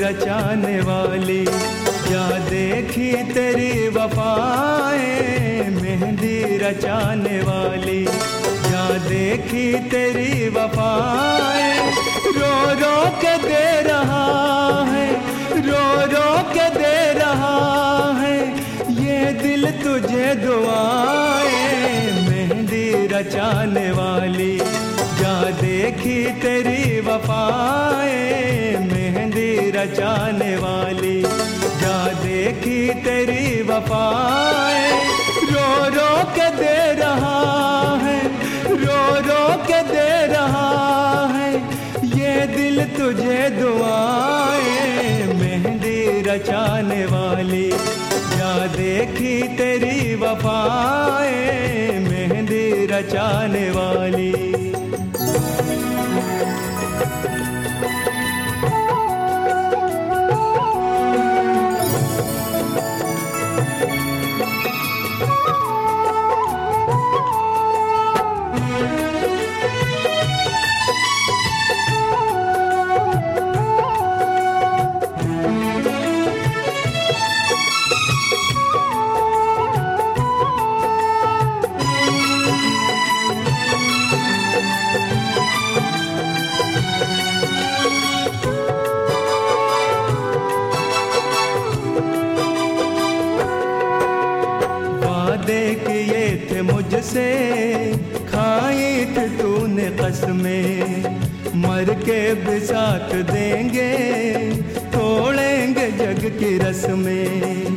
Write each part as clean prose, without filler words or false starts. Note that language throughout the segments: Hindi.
रचाने वाली, क्या देखी तेरी वफाएं मेहंदी रचाने वाली, क्या देखी तेरी वफाएं। रो रो के दे रहा है, रो रो के दे रहा है ये दिल तुझे दुआएं मेहंदी रचाने वाली, क्या देखी तेरी वफाएं मेहंदी रचाने वाली, क्या देखी तेरी वफाएं। रो रो के दे रहा है, रो रो के दे रहा है ये दिल तुझे दुआएं मेहंदी रचाने वाली, क्या देखी तेरी वफाएं मेहंदी रचाने वाली। किए थे मुझसे खाई थी तूने कसमें, मर के भी साथ देंगे तोड़ेंगे जग की रस्में।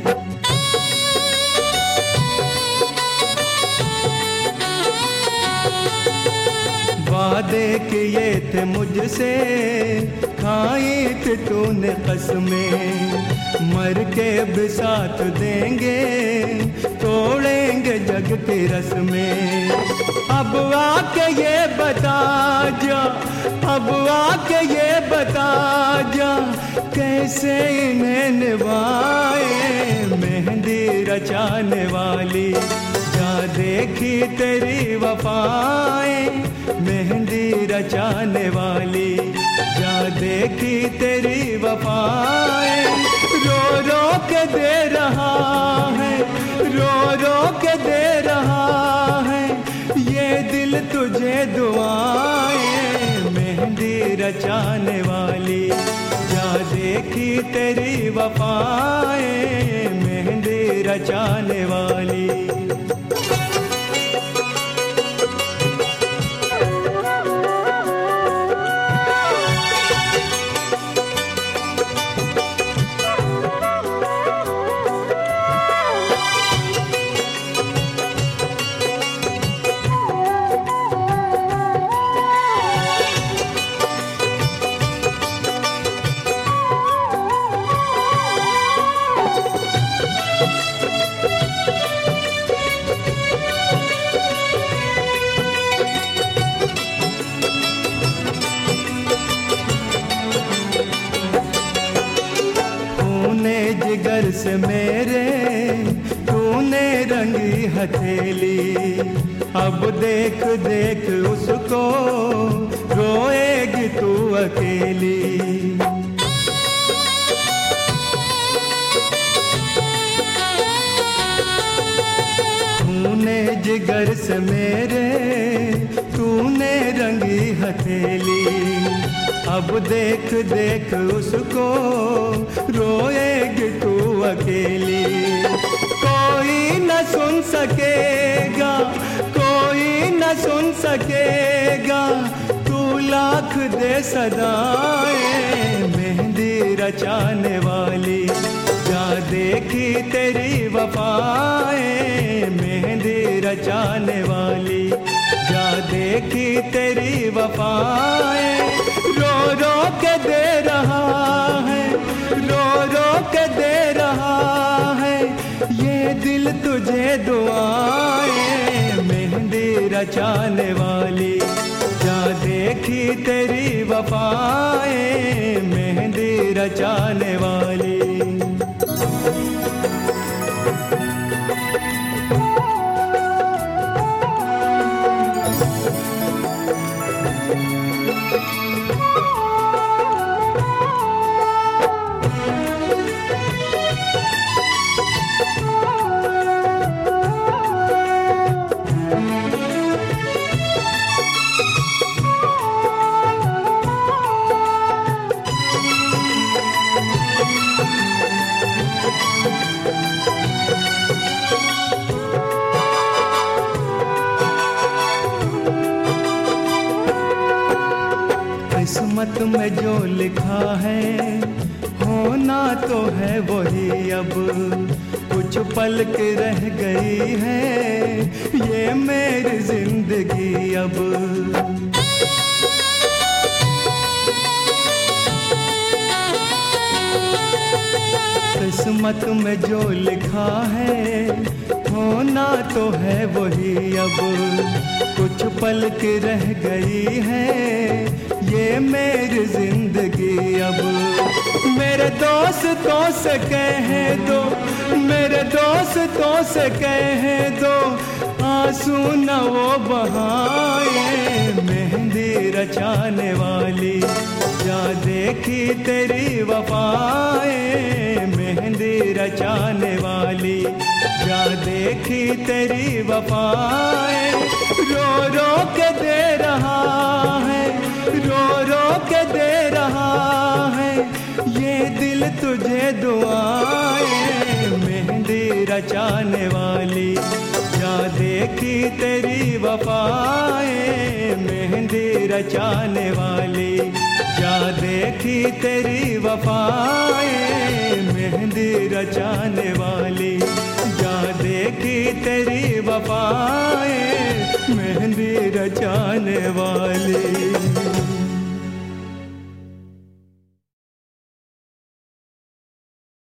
वादे किए थे मुझसे खाई थी तूने कसमें, मर के भी साथ देंगे तोड़ेंगे जग की रस्में। अब आके ये बता जा, अब आके ये बता जा कैसे इन्हें निभाए मेहंदी रचाने वाली, क्या देखी तेरी वफाएं मेहंदी रचाने वाली, क्या देखी तेरी वफाएं। रो रो के दे रहा है, रो रो के दे रहा है ये दिल तुझे दुआएं मेहंदी रचाने वाली, क्या देखी तेरी वफाएं मेहंदी रचाने वाली। जिगर से मेरे तूने रंगी हथेली, अब देख देख उसको रोएगी तू अकेली। तूने जिगर से मेरे तूने रंगी हथेली, अब देख देख उसको रोएगी तू अकेली। कोई न सुन सकेगा, कोई न सुन सकेगा, तू लाख दे सदाएं मेहंदी रचाने वाली, क्या देखी तेरी वफाएं मेहंदी रचाने वाली, क्या देखी तेरी वफाएं। रो रो के दे रहा है, रो रो के दे रहा है ये दिल तुझे दुआएं मेहंदी रचाने वाली, क्या देखी तेरी वफाएं मेहंदी रचाने वाली। किस्मत में जो लिखा है होना तो है वही। अब कुछ पल के रह गई है ये मेरी जिंदगी अब। किस्मत में जो लिखा है होना तो है वही। अब कुछ पल की रह गई है ये मेरी जिंदगी अब। मेरे दोस्तों से कहे दो, मेरे दोस्तों से कहे दो, आंसू न वो बहाए। मेहंदी रचाने वाली जा देखी तेरी वफाएं। मेहंदी रचाने वाली जा देखी तेरी वफाएं। रो रो के दे रहा है, रो रो के दे रहा है ये दिल तुझे दुआएं। मेहंदी रचाने वाली जा देखी तेरी वफाएं। मेहंदी रचाने वाली जा देखी तेरी वफाएं। मेहंदी रचाने वाली जा देखी तेरी वफाएं। मेहंदी रचाने वाली।